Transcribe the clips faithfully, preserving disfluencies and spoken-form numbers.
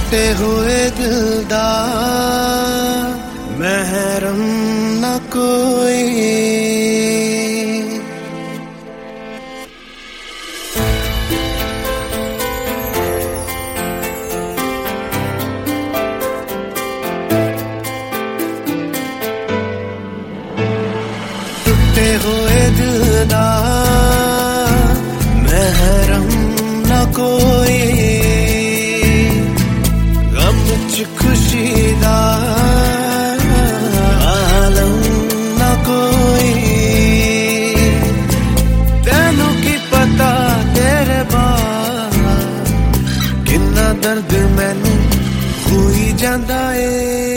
टूटे हुए दिल दा महरम न कोई। टूटे हुए दिल दा महरम न कोई, गम च खुशी दा आलम न कोई। तेनू की पता तेरे बाद किन्ना दर्द मैनू होई जांदा ए।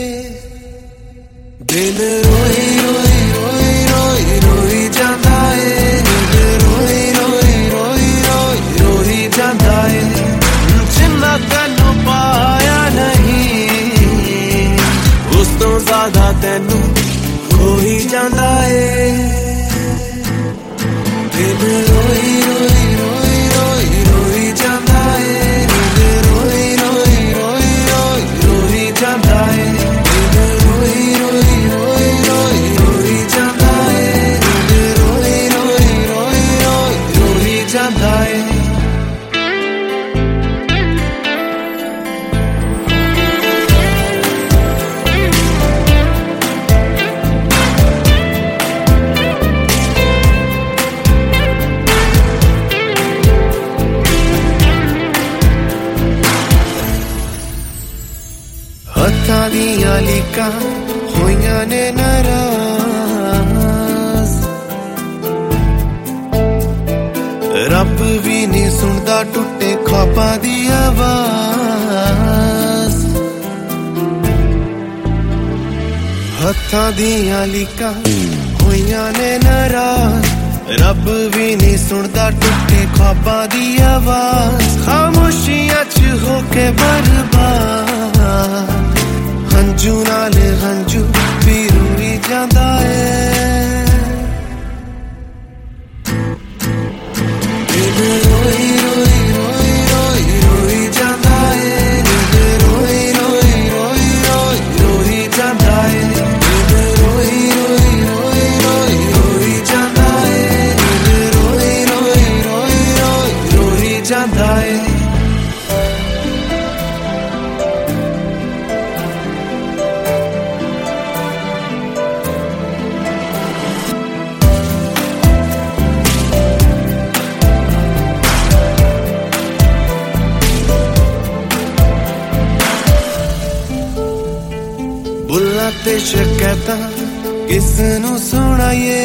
दिल रोई रोई रोई रोई रोई जांदा ए, दिल रोई रोई रोई रोई रोई जांदा ए। जिन्ना तैनू पाया नहीं उस तो ज्यादा तैनू खोई जांदा ए। दिल रोई रोई रोई रोई रोई जांदा ए, दिल रोई रोई रोई रोई रोई जांदा ए। दिल रोई रोई रोई रोई रोई जांदा ए, दिल रोई रोई रोई रोई रोई जांदा ए। हत्थां दियां लीकां होइयां ने नाराज, रब भी नहीं सुनदा टुटे ख्वाबां दी आवाज। हत्थां दियां लीकां होइयां ने नाराज, रब भी नहीं सुनदा टुटे ख्वाबां दी आवाज। खामोशियां च होके बर्बाद हंजू नाल हंजू भी रोई जांदा ए। दिल रोई रोई रोई रोई रोई जांदा ए, दिल रोई रोई रोई रोई रोई जांदा ए। दिल रोई रोई रोई रोई रोई जांदा ए, दिल रोई रोई रोई रोई रोई जांदा ए। बुल्ला ते शकैता किस नू सुनाइए,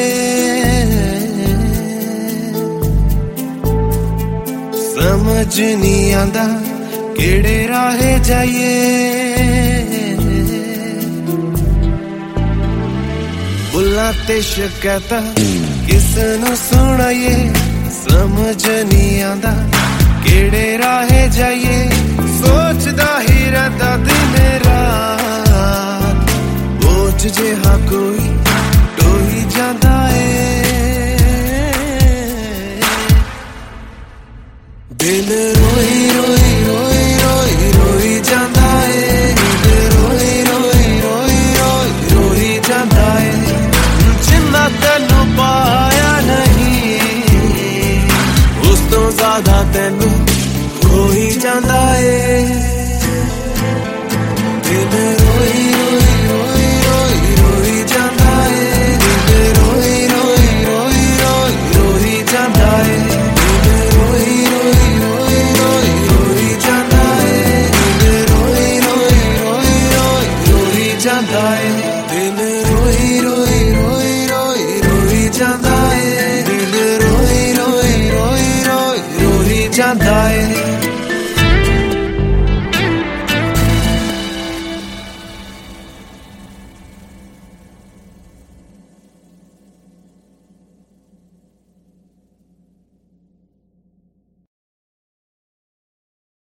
समझ नहीं आंदा केड़े राहे जाइए। बुल्ला ते शकैता किस नू सुनाइए, समझ नहीं आंदा केड़े राहे जाइए। सोचदा ही रहंदा दिन रात, बोझ जिहा कोई ढोई जांदा